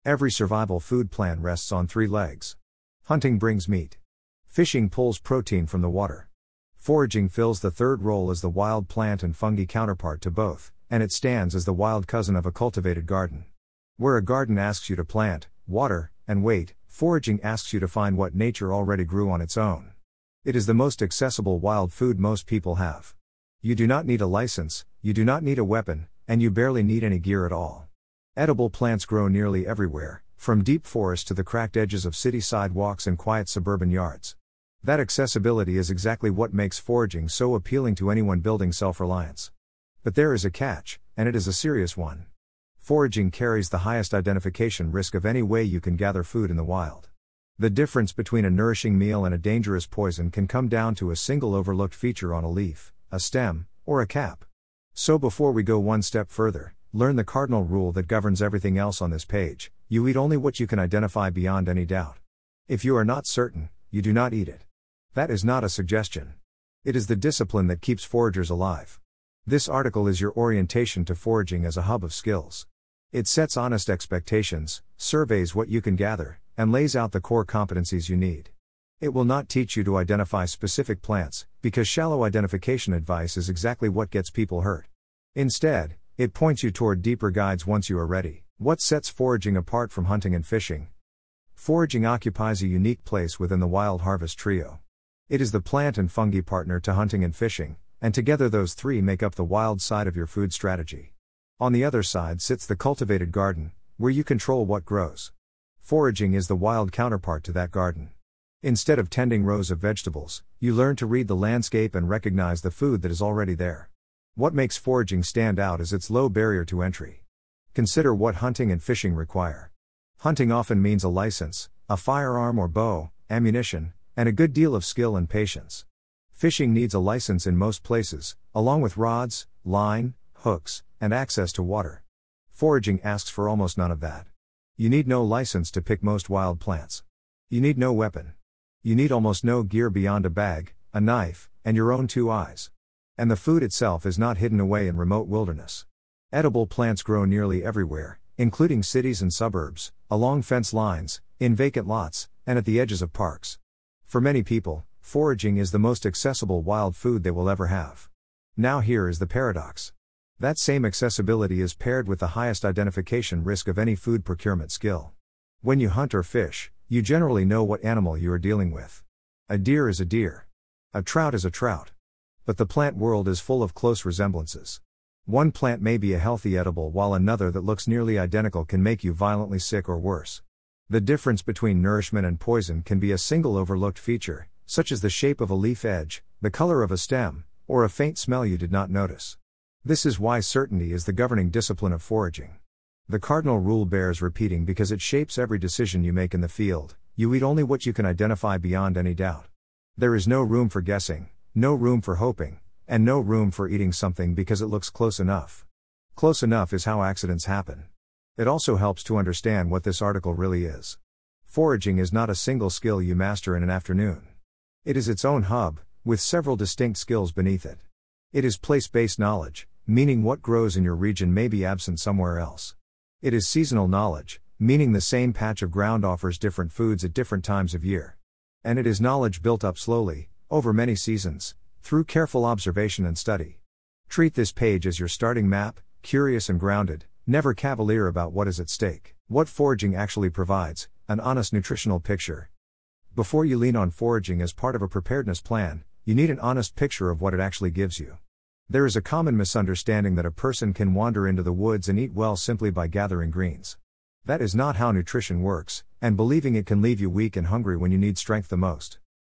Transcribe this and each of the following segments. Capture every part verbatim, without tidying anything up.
Every survival food plan rests on three legs. Hunting brings meat. Fishing pulls protein from the water. Foraging fills the third role as the wild plant and fungi counterpart to both, and it stands as the wild cousin of a cultivated garden. Where a garden asks you to plant, water, and wait, foraging asks you to find what nature already grew on its own. It is the most accessible wild food most people have. You do not need a license, you do not need a weapon, and you barely need any gear at all. Edible plants grow nearly everywhere, from deep forests to the cracked edges of city sidewalks and quiet suburban yards. That accessibility is exactly what makes foraging so appealing to anyone building self-reliance. But there is a catch, and it is a serious one. Foraging carries the highest identification risk of any way you can gather food in the wild. The difference between a nourishing meal and a dangerous poison can come down to a single overlooked feature on a leaf, a stem, or a cap. So before we go one step further, learn the cardinal rule that governs everything else on this page: you eat only what you can identify beyond any doubt. If you are not certain, you do not eat it. That is not a suggestion. It is the discipline that keeps foragers alive. This article is your orientation to foraging as a hub of skills. It sets honest expectations, surveys what you can gather, and lays out the core competencies you need. It will not teach you to identify specific plants, because shallow identification advice is exactly what gets people hurt. Instead, it points you toward deeper guides once you are ready. What sets foraging apart from hunting and fishing? Foraging occupies a unique place within the wild harvest trio. It is the plant and fungi partner to hunting and fishing, and together those three make up the wild side of your food strategy. On the other side sits the cultivated garden, where you control what grows. Foraging is the wild counterpart to that garden. Instead of tending rows of vegetables, you learn to read the landscape and recognize the food that is already there. What makes foraging stand out is its low barrier to entry. Consider what hunting and fishing require. Hunting often means a license, a firearm or bow, ammunition, and a good deal of skill and patience. Fishing needs a license in most places, along with rods, line, hooks, and access to water. Foraging asks for almost none of that. You need no license to pick most wild plants. You need no weapon. You need almost no gear beyond a bag, a knife, and your own two eyes. And the food itself is not hidden away in remote wilderness. Edible plants grow nearly everywhere, including cities and suburbs, along fence lines, in vacant lots, and at the edges of parks. For many people, foraging is the most accessible wild food they will ever have. Now here is the paradox. That same accessibility is paired with the highest identification risk of any food procurement skill. When you hunt or fish, you generally know what animal you are dealing with. A deer is a deer. A trout is a trout. But the plant world is full of close resemblances. One plant may be a healthy edible while another that looks nearly identical can make you violently sick or worse. The difference between nourishment and poison can be a single overlooked feature, such as the shape of a leaf edge, the color of a stem, or a faint smell you did not notice. This is why certainty is the governing discipline of foraging. The cardinal rule bears repeating because it shapes every decision you make in the field: you eat only what you can identify beyond any doubt. There is no room for guessing, no room for hoping, and no room for eating something because it looks close enough. Close enough is how accidents happen. It also helps to understand what this article really is. Foraging is not a single skill you master in an afternoon. It is its own hub, with several distinct skills beneath it. It is place-based knowledge, meaning what grows in your region may be absent somewhere else. It is seasonal knowledge, meaning the same patch of ground offers different foods at different times of year. And it is knowledge built up slowly, over many seasons, through careful observation and study. Treat this page as your starting map, curious and grounded, never cavalier about what is at stake. What foraging actually provides: an honest nutritional picture. Before you lean on foraging as part of a preparedness plan, you need an honest picture of what it actually gives you. There is a common misunderstanding that a person can wander into the woods and eat well simply by gathering greens. That is not how nutrition works, and believing it can leave you weak and hungry when you need strength the most.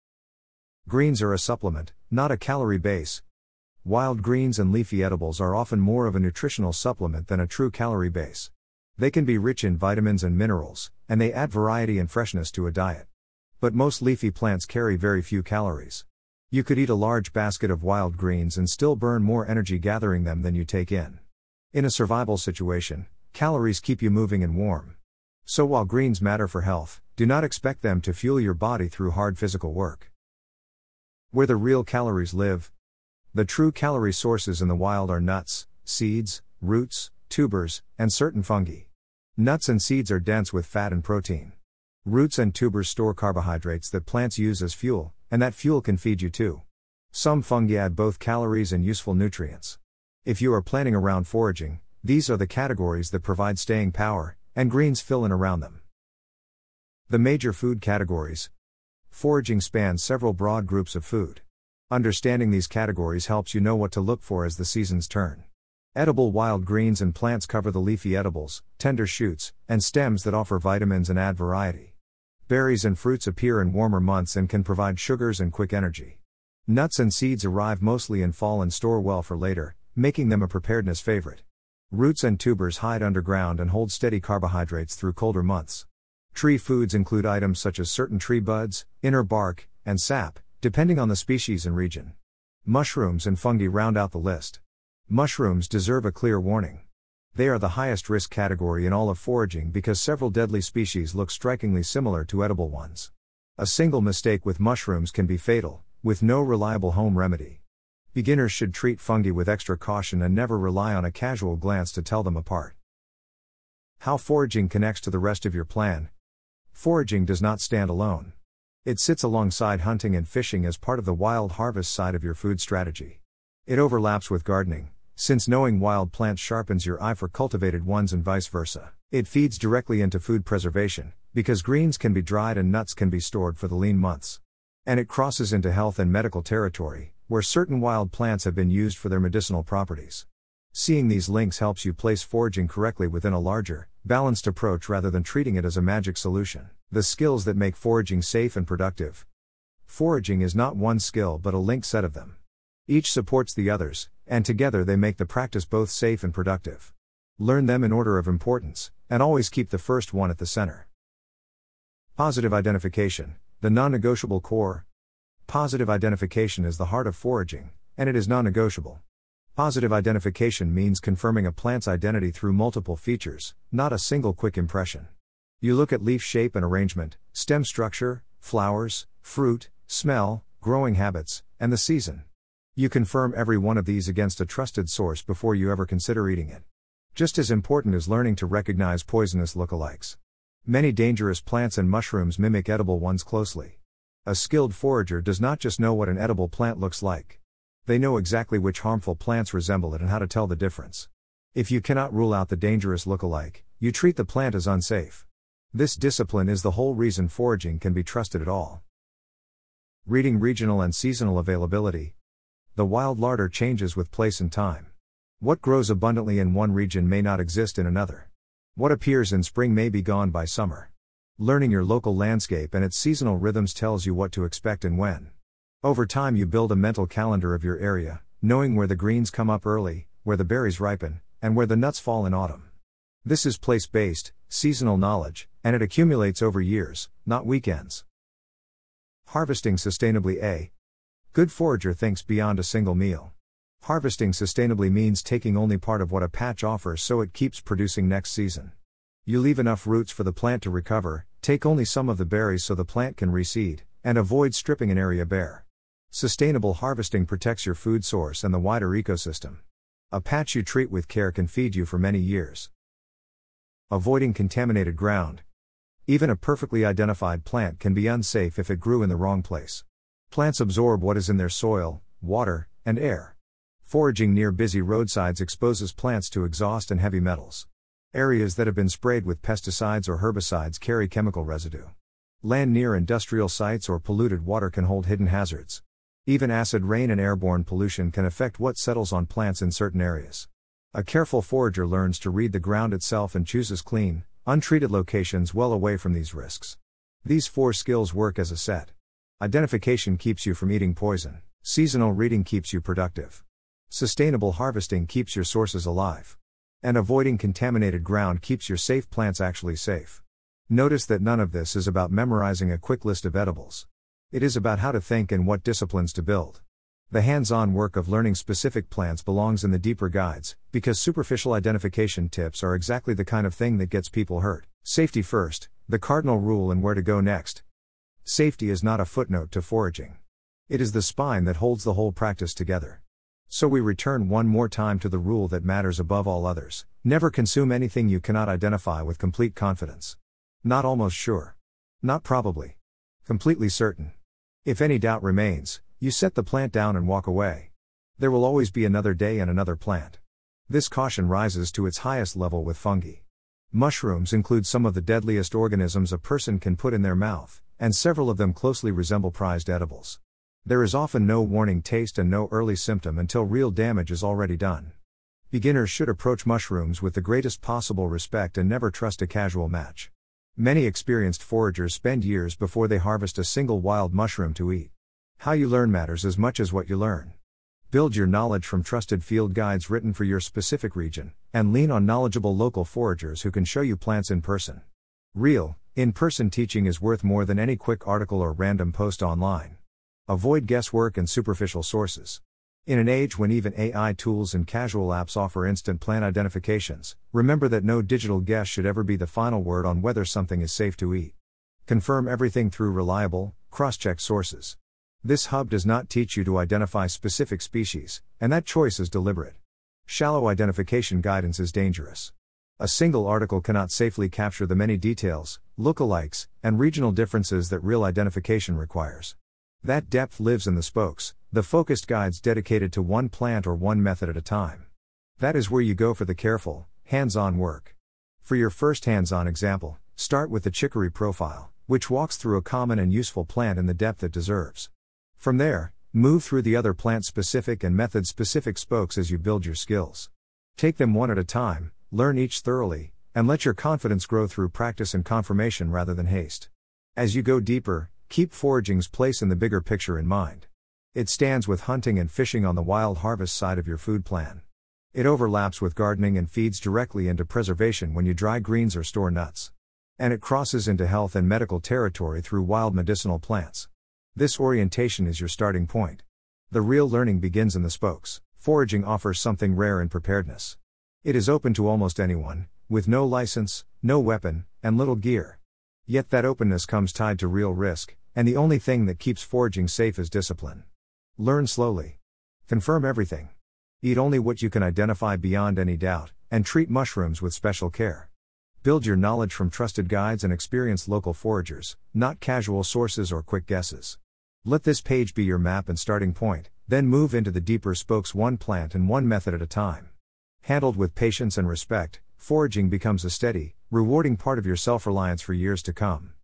Greens are a supplement, not a calorie base. Wild greens and leafy edibles are often more of a nutritional supplement than a true calorie base. They can be rich in vitamins and minerals, and they add variety and freshness to a diet. But most leafy plants carry very few calories. You could eat a large basket of wild greens and still burn more energy gathering them than you take in. In a survival situation, calories keep you moving and warm. So while greens matter for health, do not expect them to fuel your body through hard physical work. Where the real calories live. The true calorie sources in the wild are nuts, seeds, roots, tubers, and certain fungi. Nuts and seeds are dense with fat and protein. Roots and tubers store carbohydrates that plants use as fuel, and that fuel can feed you too. Some fungi add both calories and useful nutrients. If you are planning around foraging, these are the categories that provide staying power, and greens fill in around them. The major food categories. Foraging spans several broad groups of food. Understanding these categories helps you know what to look for as the seasons turn. Edible wild greens and plants cover the leafy edibles, tender shoots, and stems that offer vitamins and add variety. Berries and fruits appear in warmer months and can provide sugars and quick energy. Nuts and seeds arrive mostly in fall and store well for later, making them a preparedness favorite. Roots and tubers hide underground and hold steady carbohydrates through colder months. Tree foods include items such as certain tree buds, inner bark, and sap, depending on the species and region. Mushrooms and fungi round out the list. Mushrooms deserve a clear warning. They are the highest risk category in all of foraging because several deadly species look strikingly similar to edible ones. A single mistake with mushrooms can be fatal, with no reliable home remedy. Beginners should treat fungi with extra caution and never rely on a casual glance to tell them apart. How foraging connects to the rest of your plan. Foraging does not stand alone. It sits alongside hunting and fishing as part of the wild harvest side of your food strategy. It overlaps with gardening, since knowing wild plants sharpens your eye for cultivated ones and vice versa. It feeds directly into food preservation, because greens can be dried and nuts can be stored for the lean months. And it crosses into health and medical territory, where certain wild plants have been used for their medicinal properties. Seeing these links helps you place foraging correctly within a larger, balanced approach rather than treating it as a magic solution. The skills that make foraging safe and productive. Foraging is not one skill but a linked set of them. Each supports the others, and together they make the practice both safe and productive. Learn them in order of importance, and always keep the first one at the center. Positive identification, the non-negotiable core. Positive identification is the heart of foraging, and it is non-negotiable. Positive identification means confirming a plant's identity through multiple features, not a single quick impression. You look at leaf shape and arrangement, stem structure, flowers, fruit, smell, growing habits, and the season. You confirm every one of these against a trusted source before you ever consider eating it. Just as important is learning to recognize poisonous lookalikes. Many dangerous plants and mushrooms mimic edible ones closely. A skilled forager does not just know what an edible plant looks like. They know exactly which harmful plants resemble it and how to tell the difference. If you cannot rule out the dangerous lookalike, you treat the plant as unsafe. This discipline is the whole reason foraging can be trusted at all. Reading regional and seasonal availability. The wild larder changes with place and time. What grows abundantly in one region may not exist in another. What appears in spring may be gone by summer. Learning your local landscape and its seasonal rhythms tells you what to expect and when. Over time you build a mental calendar of your area, knowing where the greens come up early, where the berries ripen, and where the nuts fall in autumn. This is place-based, seasonal knowledge, and it accumulates over years, not weekends. Harvesting sustainably. A good forager thinks beyond a single meal. Harvesting sustainably means taking only part of what a patch offers so it keeps producing next season. You leave enough roots for the plant to recover, take only some of the berries so the plant can reseed, and avoid stripping an area bare. Sustainable harvesting protects your food source and the wider ecosystem. A patch you treat with care can feed you for many years. Avoiding contaminated ground. Even a perfectly identified plant can be unsafe if it grew in the wrong place. Plants absorb what is in their soil, water, and air. Foraging near busy roadsides exposes plants to exhaust and heavy metals. Areas that have been sprayed with pesticides or herbicides carry chemical residue. Land near industrial sites or polluted water can hold hidden hazards. Even acid rain and airborne pollution can affect what settles on plants in certain areas. A careful forager learns to read the ground itself and chooses clean, untreated locations well away from these risks. These four skills work as a set. Identification keeps you from eating poison. Seasonal reading keeps you productive. Sustainable harvesting keeps your sources alive. And avoiding contaminated ground keeps your safe plants actually safe. Notice that none of this is about memorizing a quick list of edibles. It is about how to think and what disciplines to build. The hands-on work of learning specific plants belongs in the deeper guides, because superficial identification tips are exactly the kind of thing that gets people hurt. Safety first, the cardinal rule and where to go next. Safety is not a footnote to foraging. It is the spine that holds the whole practice together. So we return one more time to the rule that matters above all others: never consume anything you cannot identify with complete confidence. Not almost sure. Not probably. Completely certain. If any doubt remains, you set the plant down and walk away. There will always be another day and another plant. This caution rises to its highest level with fungi. Mushrooms include some of the deadliest organisms a person can put in their mouth, and several of them closely resemble prized edibles. There is often no warning taste and no early symptom until real damage is already done. Beginners should approach mushrooms with the greatest possible respect and never trust a casual match. Many experienced foragers spend years before they harvest a single wild mushroom to eat. How you learn matters as much as what you learn. Build your knowledge from trusted field guides written for your specific region, and lean on knowledgeable local foragers who can show you plants in person. Real, in-person teaching is worth more than any quick article or random post online. Avoid guesswork and superficial sources. In an age when even A I tools and casual apps offer instant plant identifications, remember that no digital guess should ever be the final word on whether something is safe to eat. Confirm everything through reliable, cross-check sources. This hub does not teach you to identify specific species, and that choice is deliberate. Shallow identification guidance is dangerous. A single article cannot safely capture the many details, lookalikes, and regional differences that real identification requires. That depth lives in the spokes, the focused guides dedicated to one plant or one method at a time. That is where you go for the careful, hands-on work. For your first hands-on example, start with the chicory profile, which walks through a common and useful plant in the depth it deserves. From there, move through the other plant-specific and method-specific spokes as you build your skills. Take them one at a time, learn each thoroughly, and let your confidence grow through practice and confirmation rather than haste. As you go deeper, keep foraging's place in the bigger picture in mind. It stands with hunting and fishing on the wild harvest side of your food plan. It overlaps with gardening and feeds directly into preservation when you dry greens or store nuts. And it crosses into health and medical territory through wild medicinal plants. This orientation is your starting point. The real learning begins in the spokes. Foraging offers something rare in preparedness. It is open to almost anyone, with no license, no weapon, and little gear. Yet that openness comes tied to real risk, and the only thing that keeps foraging safe is discipline. Learn slowly. Confirm everything. Eat only what you can identify beyond any doubt, and treat mushrooms with special care. Build your knowledge from trusted guides and experienced local foragers, not casual sources or quick guesses. Let this page be your map and starting point, then move into the deeper spokes one plant and one method at a time. Handled with patience and respect, foraging becomes a steady, rewarding part of your self-reliance for years to come.